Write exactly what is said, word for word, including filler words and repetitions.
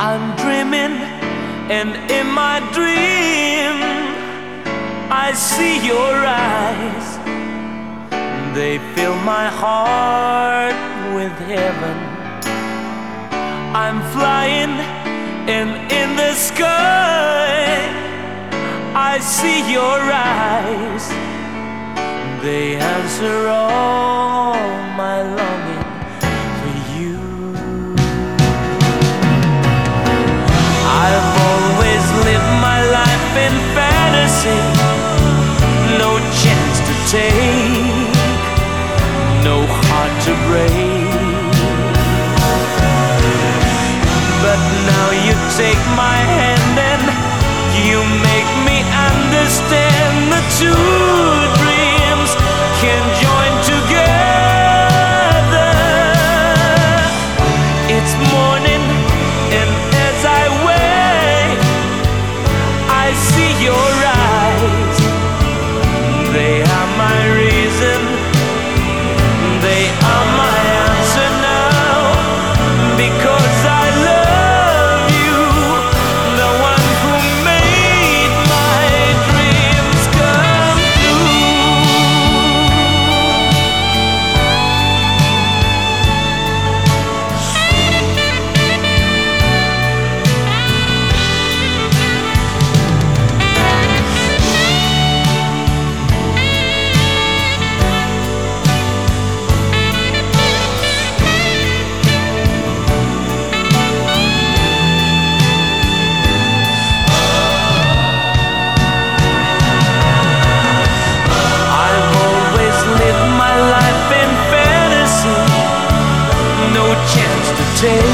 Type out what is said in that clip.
I'm dreaming, and in my dream I see your eyes. They fill my heart with heaven. I'm flying, and in the sky I see your eyes. They answer all my longing for you. I've always lived my life in fantasy, no chance to take, no heart to break. But now you take my hand and you make me understand the two dreams can join together. It's morning, and as I wake, I see your eyes. They are my reason, they are my answer now, because I love you, the one who made my dreams come take